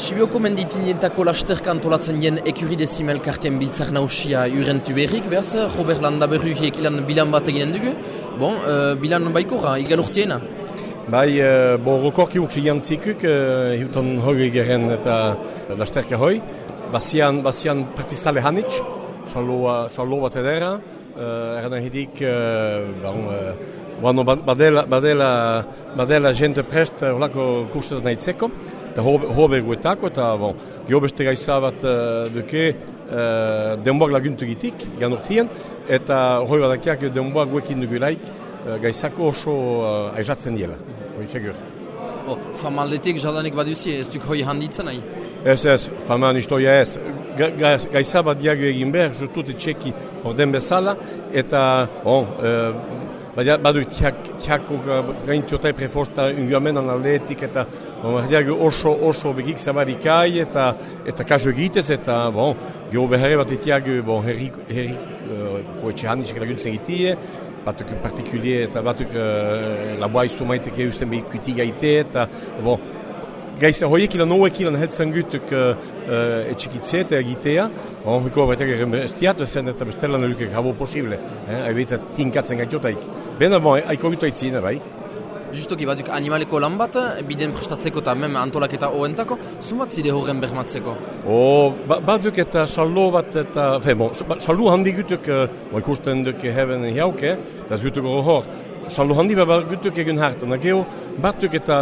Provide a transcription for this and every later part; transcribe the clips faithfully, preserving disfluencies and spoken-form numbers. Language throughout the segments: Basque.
Sibioko menditinientako lasterka antolatzen jen ekuri dezimel kartien biltzak nausia urentu berrik, behaz, Robert Landaberru ekilan bilan bat eginen dugu. Bon, uh, bilan baikorra, igan urtiena. Bai, uh, bo rokorki urtsi jantzikuk, uh, hiutan hori geren eta lasterka hoi. Basian, basian partizale hanitz, xallo bat edera, uh, erana hidik, uh, bon, uh, Bueno, badela, badela, badela gente prest horlako kursetan nahitzeko, eta hobe guetako, eta bon, geobeste gaisa bat uh, duke uh, denboak laguntu gitik, gan urtien, eta hoi badakiak denboak guekin dugulaik uh, gaisako oso uh, aizatzen diela, hoi txegur. Oh, famaldetik jadanik baduzi, ez duk hoi handitzen nahi? Ez ez, faman istoia ez. Ga, ga, gaisa bat diago egin behar, justute txeki orden bezala, eta bon, uh, Badu tiako gaintiotai preforsta unguamenan aldeetik eta diago oso oso begik zabarikai eta eta kaso egitez eta bon, geho beharre bat etiago bon, herrik koetxe handitxek laguntzen egitie, batuk partikulier eta batuk uh, laboa izu maiteke eusten behikuti gaite eta bon, gaisa hoiek ilan hoek ilan heltzen gutuk uh, uh, etxikitze eta egitea, on huko batek estiatu zen eta bestelan luke gabo posible, eh, aibeta tinkatzen gaitotaik. Bena bon, aiko gitu aitzina bai. Justoki baduk animaleko lan bat, biden prestatzeko eta mem antolaketa oentako, zumat zide horren bermatzeko? O, ba, baduk eta xallo bat eta, fe, bon, xallo handi gutuk, uh, ikusten duk heben hiauke, eta ez gutuk hor, xallo handi bat gutuk egun hartan, geho, batuk eta,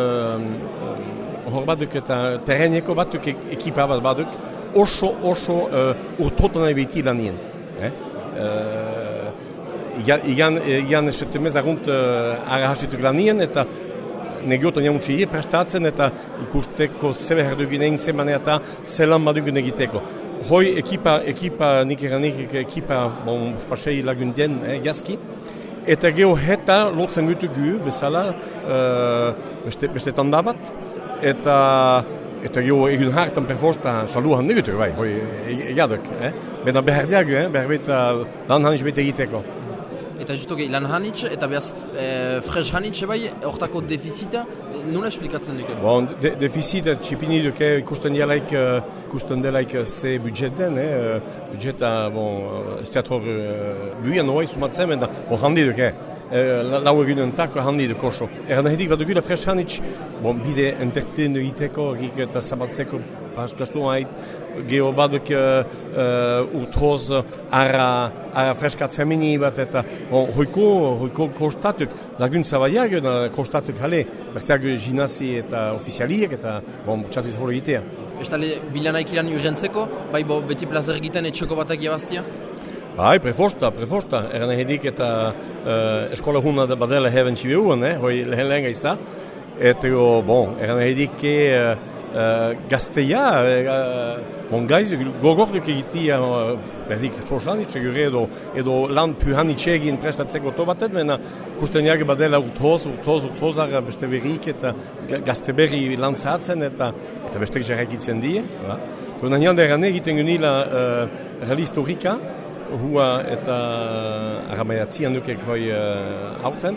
uh, hor baduk eta terreneko batuk ekipa bat baduk, oso, oso uh, urtotan ebeti lanien. Eh? Uh, Igan, igan esetemez agunt uh, ara hasituk lanien eta negiotan jamutsi prestatzen eta ikusteko zebe herdugin egin zemane eta zelan badugun egiteko. Hoi ekipa, ekipa nik eranik ekipa bon, uspasei lagundien eh, jazki. Eta geho heta lotzen gutu gu bezala uh, beste, beste tanda bat. Eta eta geho egun hartan perforsta xalu handi gutu bai, hoi egaduk. Eh? Bena behar diagu, eh? behar beta lan hanitz bete egiteko. Eta justo gehi lan hanitz, eta behaz e, fresh hanitz bai, hortako defizita, nola esplikatzen duke? Bon, de, defizita txipini duke ikusten delaik, ikusten delaik ze budget den, eh? budgeta, bon, ez teatro uh, buian hoi sumatzen, eta bon, handi duke. Uh, lau egunen tako handi duk oso. Erana hedik bat dugula fresh hanitz, bon, bide entertenu egiteko, egik eta zabatzeko paskastu hait, geho baduk uh, uh, urtroz ara, ara freskatzemini bat eta bon, hoiko, hoiko kostatuk laguntza baiak, kostatuk jale, berteak gimnazi eta ofizialiek eta bon, txatiz hori egitea. Estale, bilanaik ilan urrentzeko, bai bo beti plazer egiten etxeko batak jabaztia? Bai, preforsta, preforsta. Erana hedik eta uh, eskola huna badela heben txibiuan, eh? hoi lehen lehen gaisa. Eta bon, erana hedik uh, uh, gazteia, uh, bon gaiz, gogorduk egitia, uh, berdik, sosanitxe gure edo, edo lan puhanitxe egin prestatzeko tobatet, mena kusten jage badela urtoz, urtoz, urtozara beste berrik eta gazte berri lan zahatzen eta, eta bestek jarraikitzen die. Tuna nian da erane egiten gunila uh, realista horrika, hua eta aramaiatzian dukek hoi uh, hauten,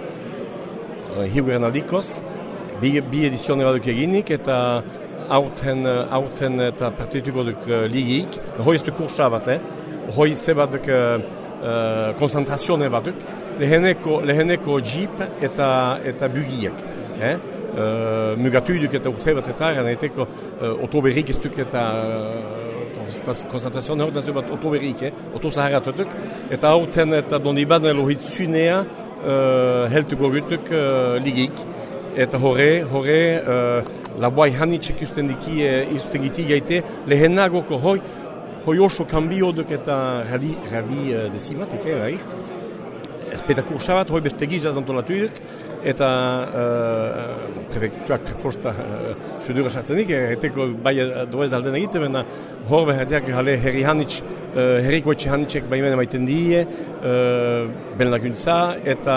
uh, hiuren aldikoz, bi, bi edizione baduk eginik eta hauten, hauten eta partituko duk uh, ligik, hoi ez du kursa bat, eh? hoi ze baduk uh, uh, konzentrazione baduk, leheneko, leheneko jeep eta, eta bugiek. Eh? Uh, mugatu duk eta urte bat eta eraneeteko uh, otoberik ez duk eta uh, konzentrazioan hor, ez bat otoberik, eh? oto zaharatutuk, eta hauten eta dondi baden lohitzunea uh, heltuko gutuk uh, ligik, eta horre, horre uh, laboai hanitxek usten diki, usten giti gaite, lehenagoko hoi, hoi oso kambio duk eta rali, rali uh, desimatik, eh, bai? Espeta kursa bat, hoi beste gizaz antolatuiduk, eta uh, prefektuak preforsta uh, sudura sartzenik, eteko bai doez alden egite, mena hor behatiak jale herri hanitz, uh, herriko etxe hanitxek baimene maiten die, uh, ben laguntza, eta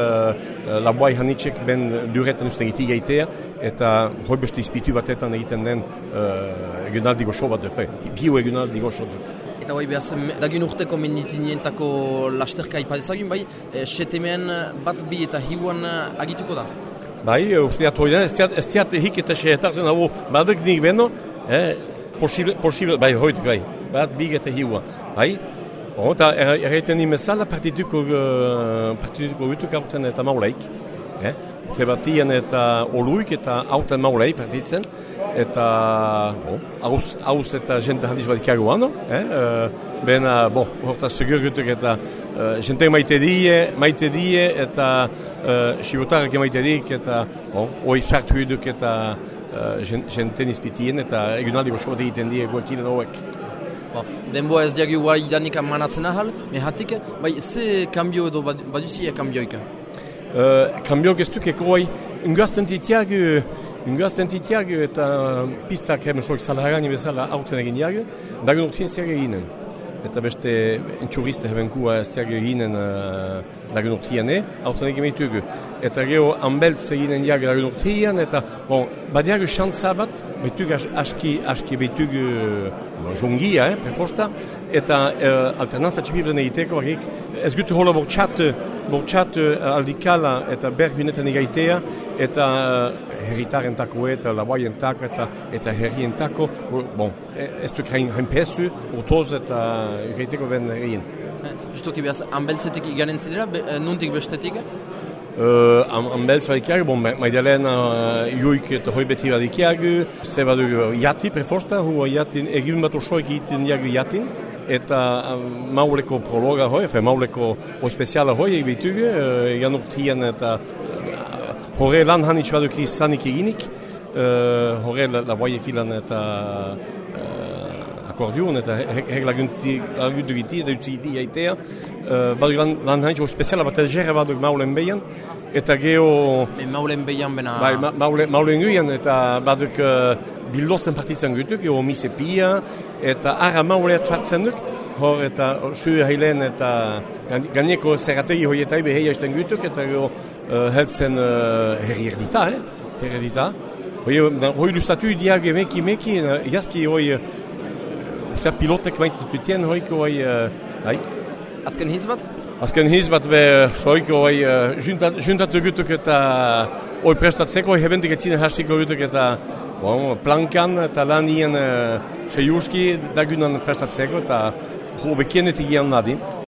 uh, laboai hanitxek ben duretan usten egite gaitea, eta hoi beste izpitu batetan egiten den uh, egunaldi goxo bat, fe, bio egunaldi goxo duk. Eta bai, behaz, lagun urteko menditinientako lasterka ipadezagin, bai, e, setemean bat bi eta hiuan agituko da? Bai, usteat hoi da, ez teat hik eta sehetartzen hau baduk nik beno, eh, posible, posible, bai, hoitu gai, bat bigete hiua, bai, bon, eta erraiten imezala partituko, uh, partituko gutuk hauten eta maulaik, eh, te batien eta oluik eta hauten maulaik partitzen, eta, bon, hauz, hauz eta jente handiz bat ikaguano, eh, uh, bena, bon, horta segur gutuk eta uh, jente maite die, maite die, eta uh, sibotarek maite dik, eta, bon, oi sartu eduk eta uh, jente nizpitien, eta egunaldi bosote egiten die guekilen hauek. Bon, denboa ez diagu guai idanik manatzen ahal, mehatik, bai, ze kambio edo baduzia kambioik? Uh, kambioak ez dukeko bai, ungazten titiagu, ungazten titiagu eta pistak hemen soik salharani bezala hauten egin jagu, dagun urtien zer eginen. Eta beste entxuriste hebenkua ez diago eginen uh, dagun urtian, eh? Hauten egin behitugu. Eta geho anbeltz eginen jago dagun urtian, eta, bon, badiago xantza bat, behitugu aski, aski behitugu bon, jongia, eh, prefosta, eta uh, alternanza txipibren egiteko, bakik, ez gutu hola bortxat, bortxat uh, aldikala eta bergunetan egaitea, eta uh, herritarentako eta laboaientako eta eta herrientako, bon, ez duk hain, hain pesu, urtoz eta egiteko ben herrien. Eh, Justoki behaz, anbeltzetik iganen zidera, be, nuntik bestetik? Uh, anbeltz badikiagu, bon, maidalena uh, juik eta hoi beti badikiagu, ze badu jati prefosta, hu jatin, egin bat osoik egiten jagu jatin, eta uh, mauleko prologa hoi, fe mauleko hoi speziala hoi egitugu, uh, egan urtian eta horre lan hanitz baduk izanik eginik, uh, horre laboaiek ilan eta uh, akordion eta heg laguntu giti eta utzigiti jaitea. Uh, baduk lan, lan hanitz speziala bat elgerre baduk maulen behian, eta geho... E, maulen behian bena... Bai, ma, maule, maulen guian eta baduk uh, bildozen partitzen gutuk, geho mise pia, eta ara maulea txartzen duk, hor eta sue hailen eta gaineko zerrategi hoietai beheia esten gutuk, eta geho Uh, heltzen uh, herri erdita, eh? Herri erdita. Hoi, hoi lustatu diago emeki, emeki, uh, jazki hoi, uh, usta pilotek maitututien, hoiko hoi, uh, Azken hitz bat? Azken hitz bat be, hoiko hoi, uh, juntatu gutuk eta hoi prestatzeko, hoi hebendik etzine hastiko gutuk eta bon, plankan eta lan ien uh, seiuski dagunan prestatzeko eta ho bekienetik gian nadin.